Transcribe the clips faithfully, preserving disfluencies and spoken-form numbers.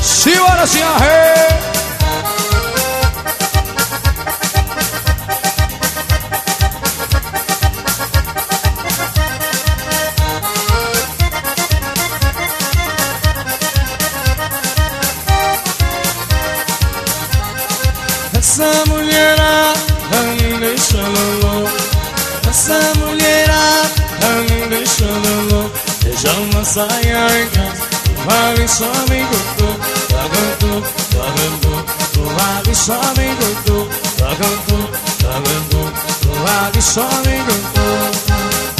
Simbora, senhor rei. Essa mulherada me deixa louco. Essa mulherada me deixa louco. Deixa uma saia em casa, vale só me gostou. Pagando, pagando, vale só me gostou. Pagando, pagando, vale só me gostou.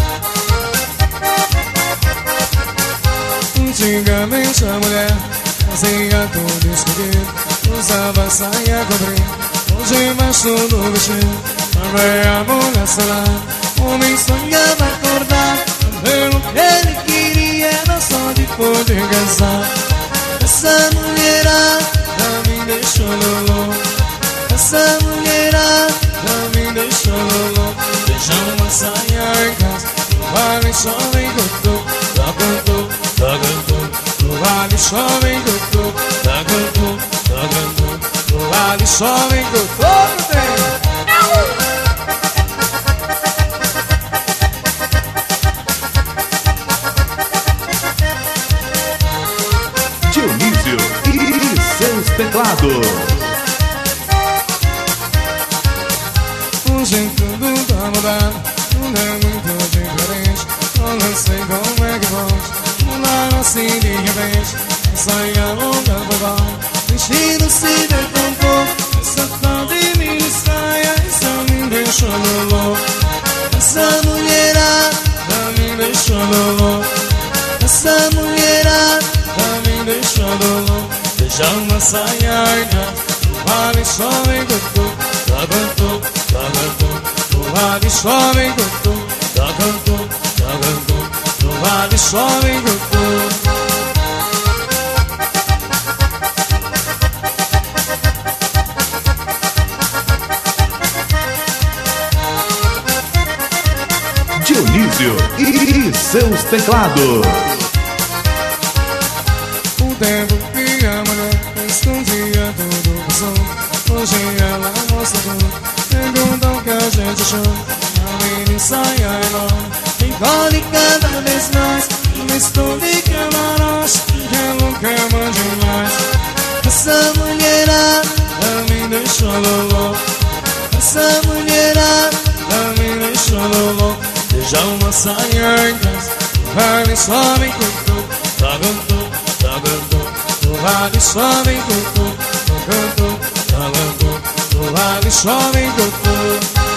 Antigamente a mulher fazia tudo escondido, usava saia comprida. Hoje embaixo do vestido, também a mulher será. O homem sonhava acordar, pelo que ele queria, não só depois de casar. Essa mulherada me deixou louco. Essa mulherada me deixou louco. Deixa uma saia em casa, vale só me gostou. Tá cantou, tá cantou, vale só me gostou. Tá cantou, tá cantou, vale só me gostou. Dionísio e seus teclados. Hoje tudo tá mudando, tudo é muito diferente. Eu não sei como é que pode mudar assim de repente. Saia longa foi bom, vestido se decompôs. Essa tal de mini saia, isso me deixou louco. Essa mulherada me deixou louco. Essa mulherada me deixou louco. Deixa uma saia em casa, vale só me gostou. Tá cantou, tá cantou, vale só me gostou. Tá cantou, tá cantou, vale só me gostou. Dionísio e seus teclados. O tempo que a mulher escondia tudo passou. Hoje ela mostra tudo, perguntam o que a gente chama. A mini saia enorme, engole cada vez mais. Me esconde que ela nossa, que ela quer mais demais. Essa mulherada me deixou louco. Essa mulherada me deixou louco. Deixa uma saia em casa, vale só me gostou. Tá cantou, tá cantou, vale só me gostou. Tá cantou, tá cantou, vale só me gostou.